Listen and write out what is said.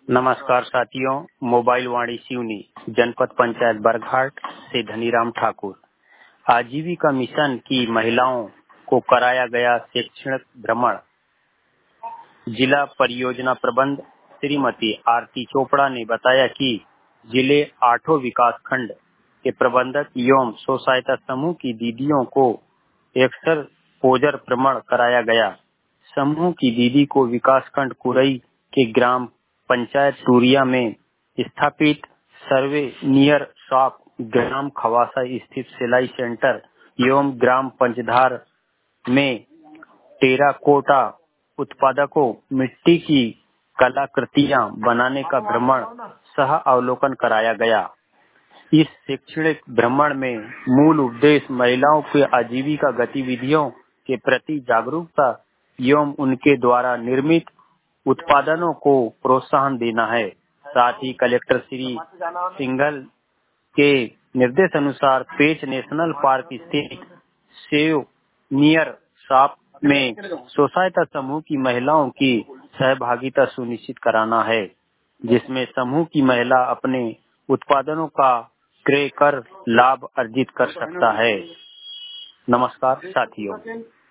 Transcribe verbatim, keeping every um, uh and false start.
नमस्कार साथियों, मोबाइल वाणी सिवनी जनपद पंचायत बरघाट से धनीराम ठाकुर। आजीविका मिशन की महिलाओं को कराया गया शैक्षणिक भ्रमण। जिला परियोजना प्रबंध श्रीमती आरती चोपड़ा ने बताया कि जिले आठों विकास खंड के प्रबंधक एवं स्व सहायता समूह की दीदियों को एक्सपोजर भ्रमण कराया गया। समूह की दीदी को विकास खंड कुरई के ग्राम पंचायत टूरिया में स्थापित सर्वे नियर शॉप, ग्राम खवासा स्थित सिलाई सेंटर एवं ग्राम पंचधार में टेराकोटा उत्पादकों मिट्टी की कलाकृतियां बनाने का भ्रमण सह अवलोकन कराया गया। इस शैक्षणिक भ्रमण में मूल उद्देश्य महिलाओं की आजीविका गतिविधियों के प्रति जागरूकता एवं उनके द्वारा निर्मित उत्पादनों को प्रोत्साहन देना है। साथ ही कलेक्टर श्री सिंघल के निर्देश अनुसार पेच नेशनल पार्क स्थित सेव नियर शॉप में स्व सहायता समूह की महिलाओं की सहभागिता सुनिश्चित कराना है, जिसमें समूह की महिला अपने उत्पादनों का क्रय कर लाभ अर्जित कर सकता है। नमस्कार साथियों।